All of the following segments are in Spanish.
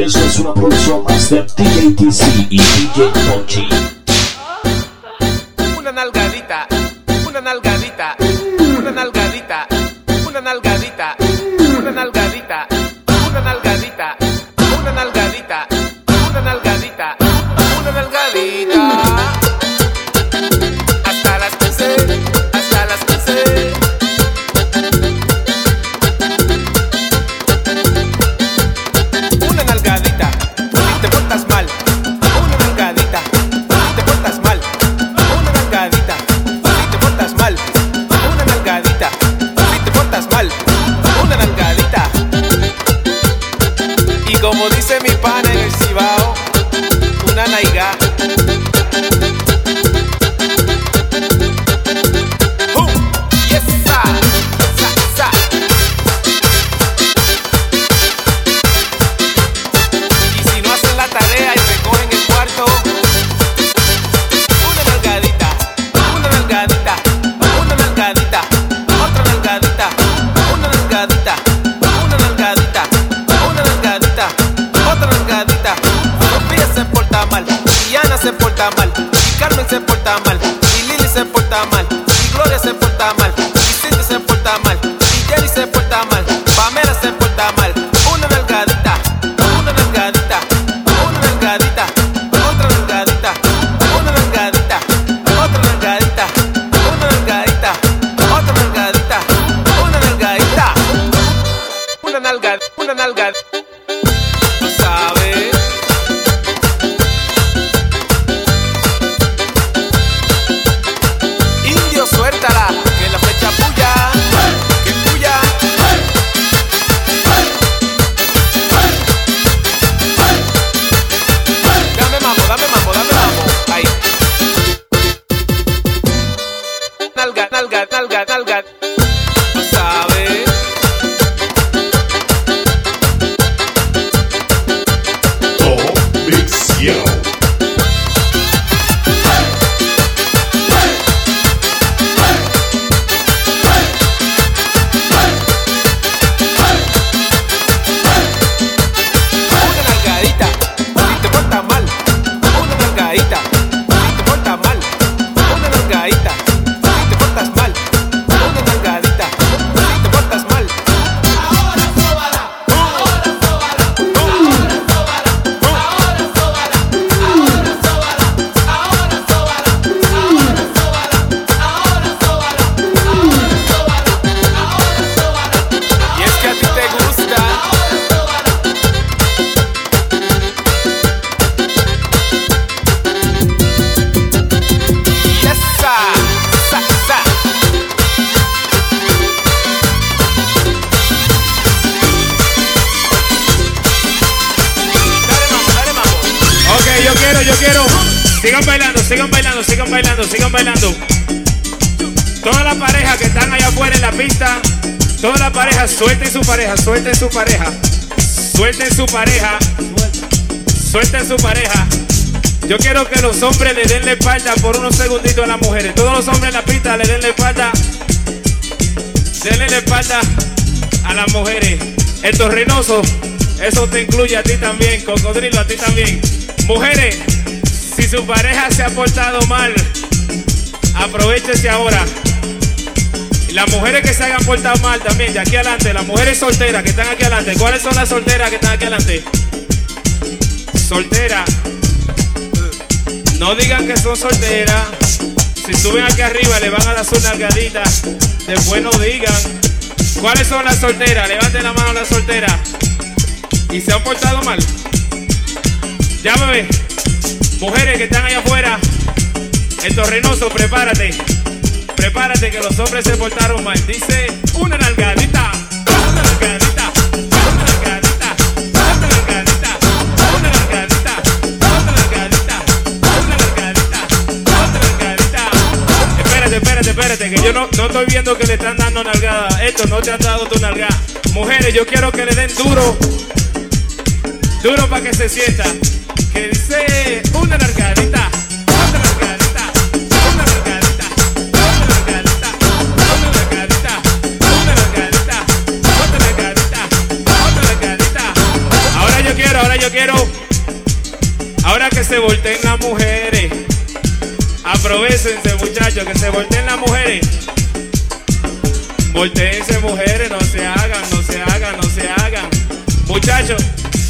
Y eso es una producción más de DJTC y DJ Pochi. Una nalgadita, una nalgadita, una nalgadita, una nalgadita, una nalgadita, una nalgadita, una nalgadita, una nalgadita, una nalgadita. Hasta las 15, hasta las 15. Una nalgadita, si te portas mal. Una nalgadita, si te portas mal. Una nalgadita, si te portas mal. Una nalgadita, si te portas mal. Una nalgadita. Y como dice mi pana en el Cibao, una naiga. Yes, sa, sa. Y si no hacen la tarea y recogen el cuarto, una nalgadita, una nalgadita, una nalgadita, otra nalgadita, una nalgadita, una nalgadita, una nalgadita, otra nalgadita. Sofía se porta mal, y Ana se porta mal, y Carmen se porta mal, y Lili se porta mal, y Gloria se porta mal, y Cindy se porta mal, y Jenny se porta mal, Pamela se porta mal. Una nalgadita, una nalgadita, una nalgadita, otra nalgadita, una nalgadita, otra nalgadita, una nalgadita, otra nalgadita, una nalgadita, una nalga, una nalga. Tú sabes. Indio, suéltala, que la flecha puya, que puya. Dame mambo, dame mambo, dame mambo. Ahí. Nalga, nalga, nalga, nalga. Tú sabes. Convicción. Una nalgadita, si te portas mal. Una nalgadita, si te portas mal. Una nalgadita, si te portas mal. Una nalgadita, si te portas mal. Ahora sóbala, ahora sóbala, ahora sóbala, ahora sóbala, ahora sóbala, ahora sóbala, ahora sóbala, ahora sóbala, ahora sóbala, ahora sóbala. Y es que a ti te gusta. Yes, sa, sa. Dale mambo, dale mambo. Ok, yo quiero. Sigan bailando, sigan bailando, sigan bailando, sigan bailando. Toda la pareja que están allá afuera en la pista, toda la pareja, suelten su pareja, suelten su pareja, suelten su pareja, suelten su pareja. Yo quiero que los hombres le den la espalda por unos segunditos a las mujeres. Todos los hombres en la pista le den la espalda. Denle la espalda a las mujeres. Estos Reynoso, eso te incluye a ti también. Cocodrilo, a ti también. Mujeres, si su pareja se ha portado mal, aprovechese ahora. Y las mujeres que se hayan portado mal también, de aquí adelante, las mujeres solteras que están aquí adelante. ¿Cuáles son las solteras que están aquí adelante? Solteras. No digan que son solteras. Si suben aquí arriba le van a dar su nalgadita. Después no digan. ¿Cuáles son las solteras? Levanten la mano las solteras. ¿Y se han portado mal? Llámame. Mujeres que están allá afuera. Estos Reynoso, prepárate. Prepárate que los hombres se portaron mal. Dice una nalgadita. Una nalgadita. Una nalgadita. Una nalgadita. Una nalgadita. Otra nalgadita. Una nalgadita. Otra nalgadita. Espérate, que yo no estoy viendo que le están dando nalgada. Esto no te han dado tu nalgada. Mujeres, yo quiero que le den duro. Duro para que se sienta. Que dice una nalgadita. Otra nalgadita. Una nalgadita. Otra nalgadita. Una nalgadita. Una nalgadita. Otra nalgadita. Otra nalgadita. Ahora yo quiero Ahora que se volteen las mujeres. Aprovécense, muchachos, que se volteen las mujeres. Volteense, mujeres, no se hagan, no se hagan, no se hagan. Muchachos,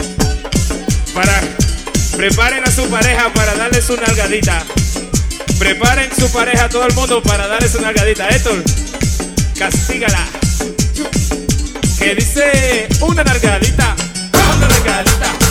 preparen a su pareja para darle su nalgadita. Preparen su pareja, todo el mundo, para darle su nalgadita. Héctor, castígala. Que dice una nalgadita, una nalgadita.